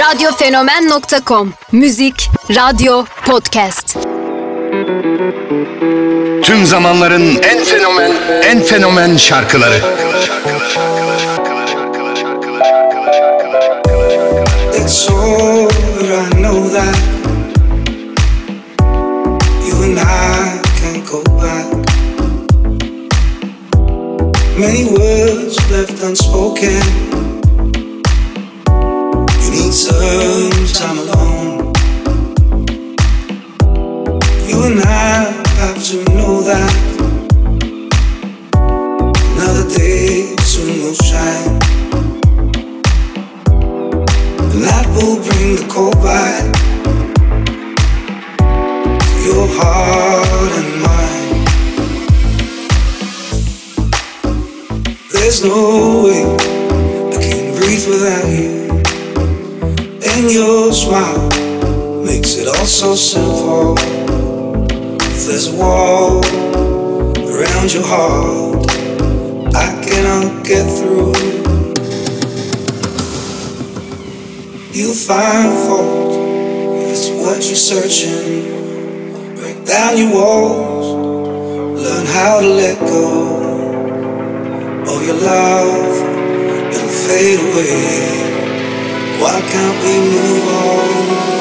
Radyofenomen.com. Müzik, radyo, podcast. Tüm zamanların en fenomen şarkıları. It's over, I know that. You and I can't go back. Many words left unspoken. You need some time alone. You and I have to know that another day soon will shine. The night will bring the cold back to your heart and mine. There's no way I can breathe without you. And your smile makes it all so simple. If there's a wall around your heart, I cannot get through. You'll find fault if it's what you're searching. Break down your walls, learn how to let go. All your love, it'll fade away. Why can't we move on?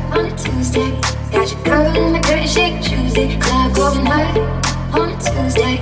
Tuesday,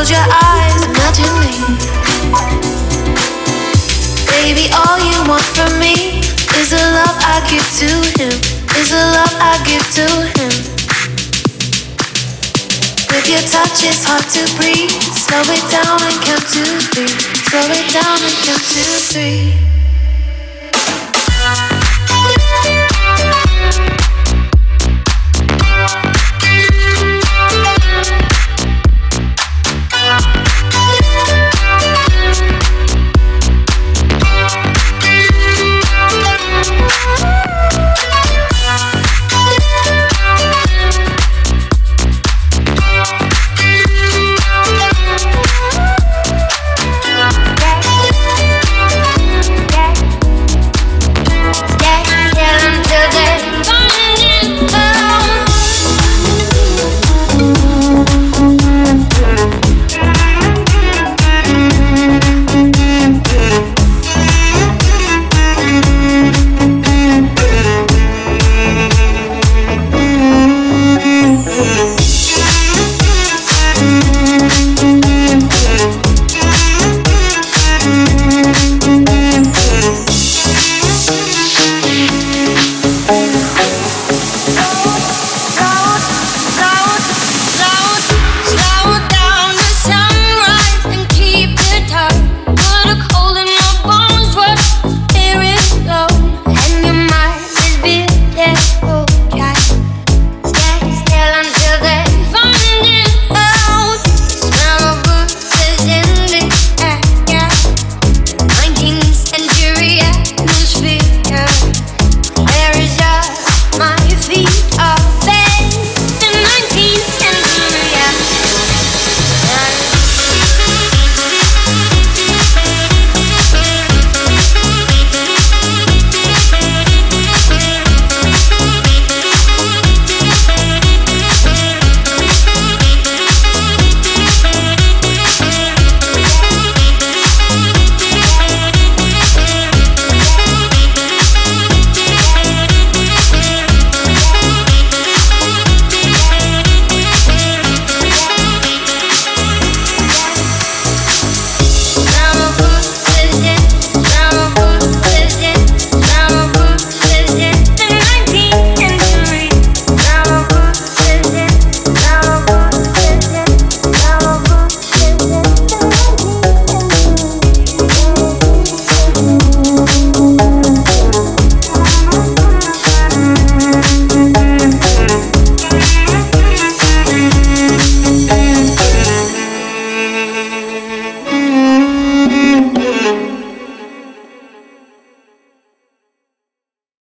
close your eyes, imagine me. Baby, all you want from me is the love I give to him, is the love I give to him. With your touch it's hard to breathe. Slow it down and count to three. Slow it down and count to three.